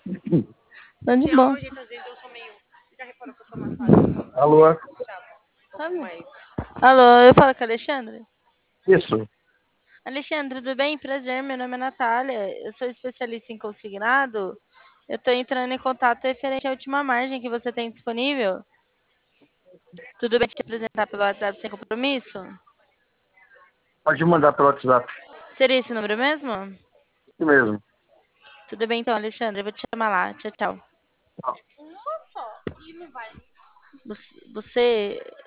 Tá de boa. Alô? Alô, alô, eu falo com a Alexandre. Isso. Alexandre, tudo bem? Prazer, meu nome é Natália. Eu sou especialista em consignado. Eu tô entrando em contato referente à última margem que você tem disponível. Tudo bem te apresentar pelo WhatsApp sem compromisso? Pode mandar pelo WhatsApp. Seria esse número mesmo? Isso mesmo. Tudo bem então, Alexandre. Eu vou te chamar lá. Tchau, tchau. Você